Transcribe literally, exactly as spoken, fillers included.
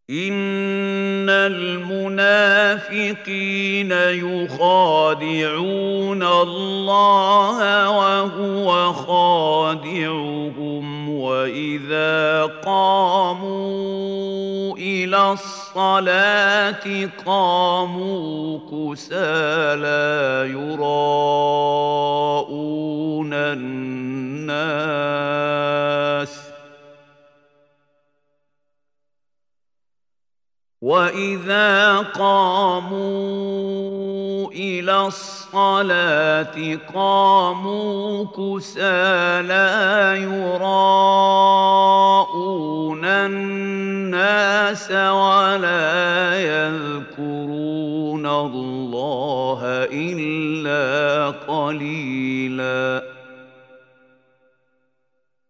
إن المنافقين يخادعون الله وهو خادعهم وإذا قاموا إلى الصلاة قاموا كسالى يراءون الناس وَإِذَا قَامُوا إِلَى الصَّلَاةِ قَامُوا كُسَالَىٰ يُرَاءُونَ